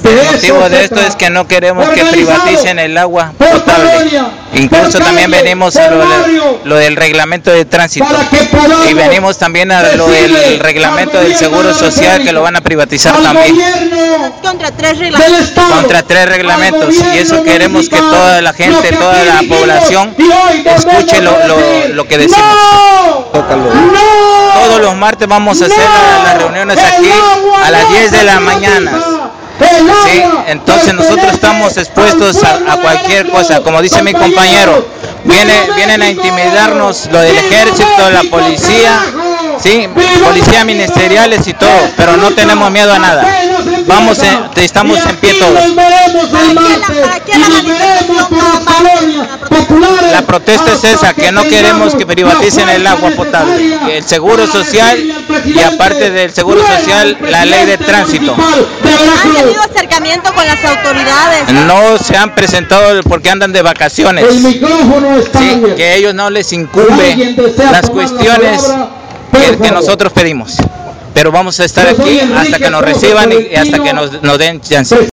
El motivo de esto es que no queremos que privaticen el agua potable. Incluso también venimos a lo del reglamento de tránsito y venimos también a lo del reglamento del seguro social, que lo van a privatizar también. Contra 3 reglamentos. Contra 3 reglamentos, y eso queremos que toda la gente, toda la población escuche lo que decimos. Todos los martes vamos a hacer las reuniones aquí a las 10 de la mañana. Sí, entonces nosotros estamos expuestos a cualquier cosa. Como dice mi compañero, vienen a intimidarnos lo del ejército, la policía, sí, policía ministeriales y todo, pero no tenemos miedo a nada. Estamos en pie todos. La protesta es esa, que no queremos que privaticen el agua potable, el seguro social, y aparte del seguro social, la ley de tránsito. ¿Han tenido acercamiento con las autoridades? No se han presentado porque andan de vacaciones. Sí, que a ellos no les incumbe las cuestiones que nosotros pedimos. Pero vamos a estar aquí hasta que nos reciban y hasta que nos den chance.